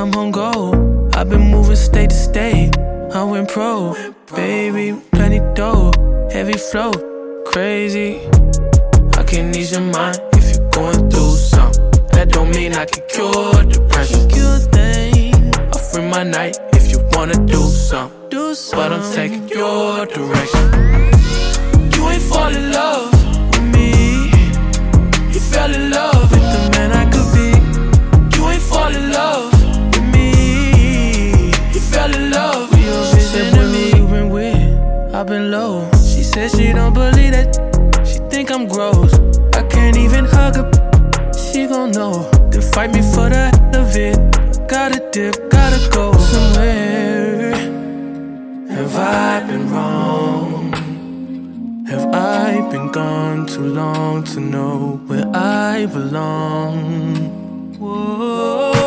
come home, go. I've been moving state to state. I went pro, baby, plenty dough, heavy flow, crazy. I can ease your mind if you're going through something. That don't mean I can cure depression. I'll free my night if you wanna do something. But I'm taking your direction. You ain't fall in love with me. You fell in love with the man I could be. You ain't fall in love with me. You fell in love with your vision of me. You've been weird, I've been low. She said she don't believe that. She think I'm gross. I can't even hug her. She gon' know. Then fight me for the hell of it. Gotta dip, gotta go somewhere. Have I been wrong? Have I been gone too long to know where I belong? Whoa.